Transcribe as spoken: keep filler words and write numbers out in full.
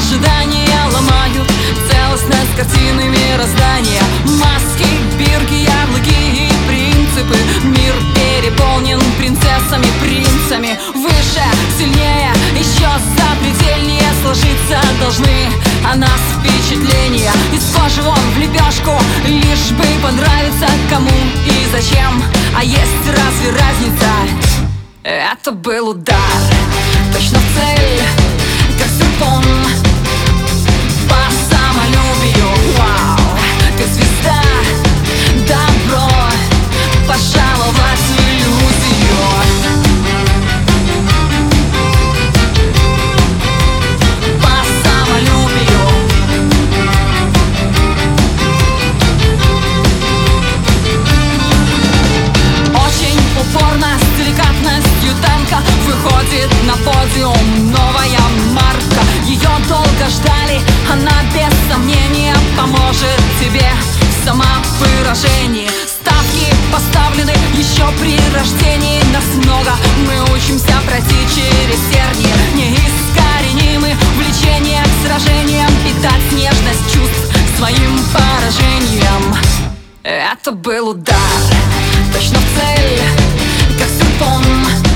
ожидания ломают целостность картины мироздания. Маски, бирки, ярлыки и принципы. Мир переполнен принцессами, принцами. Выше, сильнее, еще запредельнее сложиться должны о нас впечатления. Из кожи вон в лепешку, лишь бы понравиться кому и зачем. А есть разве разница? Это был удар точно в цель, как серпом по самолюбию. Вау, ты звезда, добро пожаловать в иллюзию. По самолюбию. Очень упорно, с деликатностью танка выходит на подиум новая марка. Ее долго ждали, она без сомнения поможет тебе в самовыражении. Ставки поставлены еще при рождении. Нас много, мы учимся пройти через тернии. Неискоренимы влечение к сражениям, питать нежность чувств своим поражением. Это был удар точно в цель, как серпом